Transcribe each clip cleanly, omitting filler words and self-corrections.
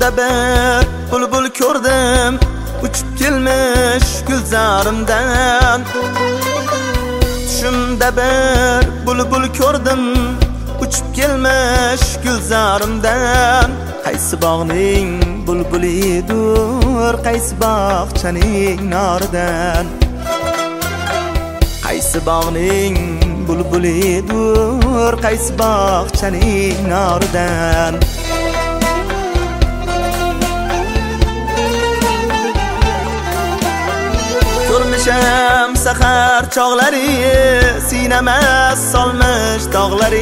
Tushimda bir bulbul ko'rdim, uchib kelmish gulzarimdan. Tushimda bir bulbul ko'rdim, uchib kelmish gulzarimdan. Qaysi bog'ning bulbulidir, qaysi bog'chaning noridan. Qaysi bog'ning bulbulidir, qaysi bog'chaning noridan. Ko'rmisham sahar chog'lari, sinama solmish dog'lari.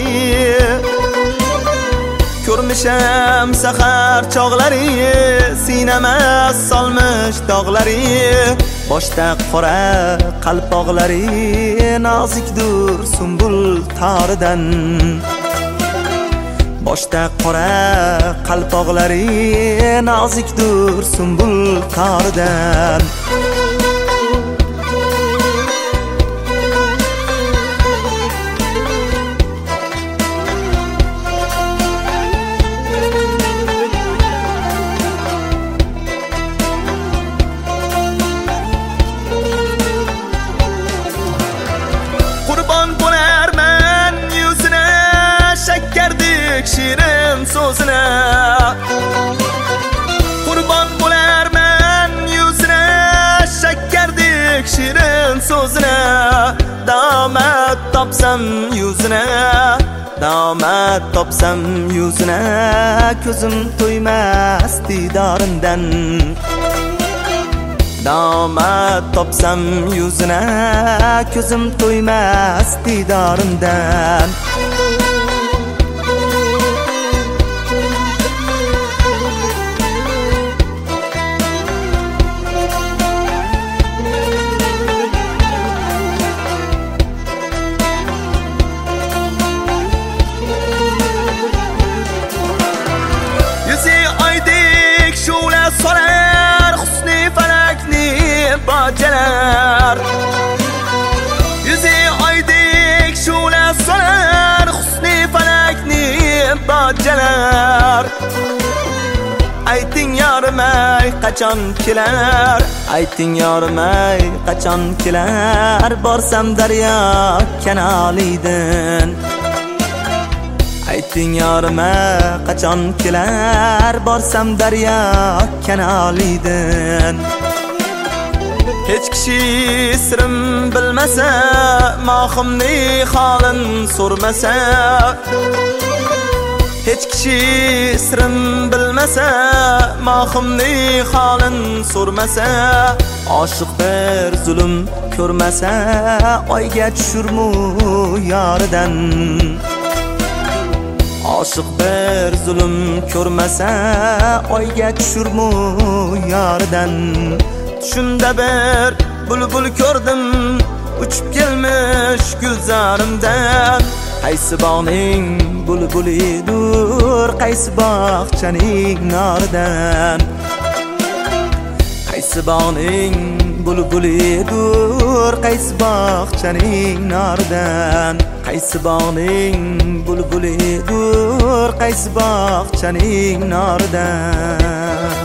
Ko'rmisham sahar chog'lari, sinama solmish dog'lari. Boshda qora qalpoqlari, nozikdur sumbul toridan. Boshda qora qalpoqlari, nozikdur sumbul toridan. Shirin so'zina qurban bo'larman yuzina, shakkardek shirin so'zina. Damat topsam yuzina, damat topsam yuzina, ko'zim to'ymas didorimdan. Damat topsam yuzina, ko'zim to'ymas didorimdan. Sorar husni falakni bajalar. Yuzi oydek shula solar husni falakni bajalar. Ayting yormay qachon kelar, ayting yormay qachon kelar. Borsam daryo kanalidan. Ayting yorma qachon kelar, borsam daryo kanalidan. Hech kishi sirim bilmasa, mohimni holin so'rmasa. Hech kishi sirim bilmasa, mohimni holin so'rmasa. Oshiq bir zulm ko'rmasa, oyga tushurmu yoridan. Oshiq bir zulm ko'rmasa, oyga tushurmu yoridan. Tushimda bir bulbul ko'rdim, uchib kelmish gulzarimdan. Qaysi bog'ning bulbulidir, qaysi bog'chaning noridan. Qaysi bog'ning bulbulidir, qaysi bog'chaning noridan. Qaysi bog'ning bulbulidir, qaysi bog'chaning noridan.